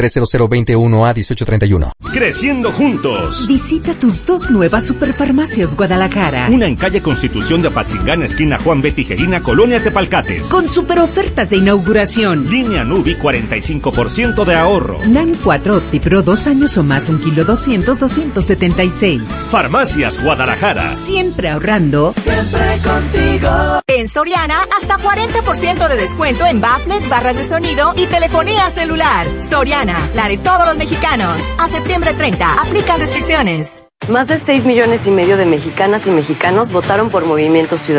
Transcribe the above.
30021A1831. Creciendo juntos. Visita tus dos nuevas Superfarmacias Guadalajara. Una en calle Constitución de Apatzingán, esquina Juan B. Tijerina, Colonia Tepalcates. Con super ofertas de inauguración. Línea Nubi, 45% de ahorro. NAN 4 OptiPro, 2 años o más, 1 kilo 276. Farmacias Guadalajara. Siempre ahorrando. Siempre contigo. En Soriana, hasta 40% de descuento en baffles, barras de sonido y telefonía celular. Soriana, la de todos los mexicanos. A septiembre 30, aplican restricciones. Más de 6,5 millones de mexicanas y mexicanos votaron por Movimiento Ciudadano.